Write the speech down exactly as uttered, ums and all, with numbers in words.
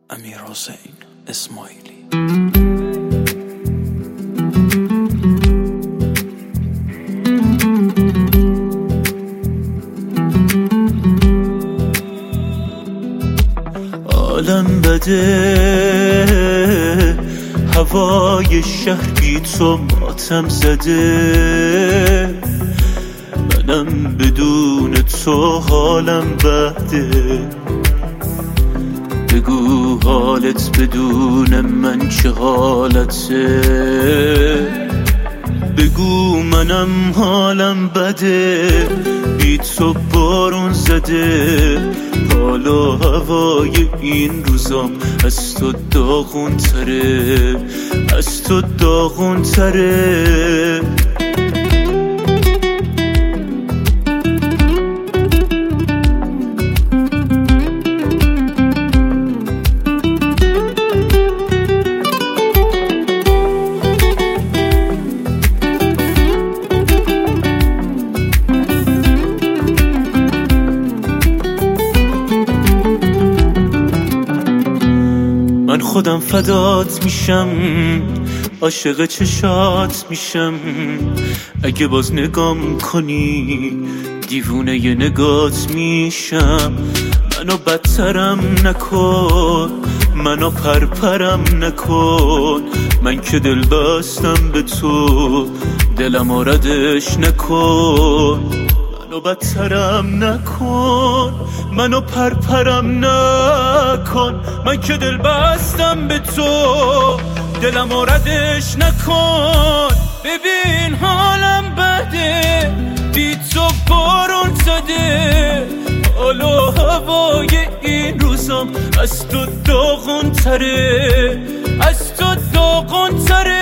امیرحسین اسماعیلی. عالم بده، هوای شهر بی تو ماتم زده، منم بدون تو حالم بده. بگو حالت بدون من چه حالته، بگو منم حالم بده، بی تو بارون زده. حالا هوای این روزام از تو داغون تره، از تو داغون تره. من خودم فدات میشم، عاشق چشات میشم. اگه باز نگام کنی دیوونه ی نگات میشم. منو بدترم نکن، منو پرپرم نکن. من که دل بستم به تو، دلم آردش نکن. منو بدترم نکن، منو پرپرم نکن. من که دل بستم به تو، دلم آردش نکن. ببین حالم بده، بی تو بارون زده. حالا هوای این روزم از تو داغون تره، از تو داغون تره.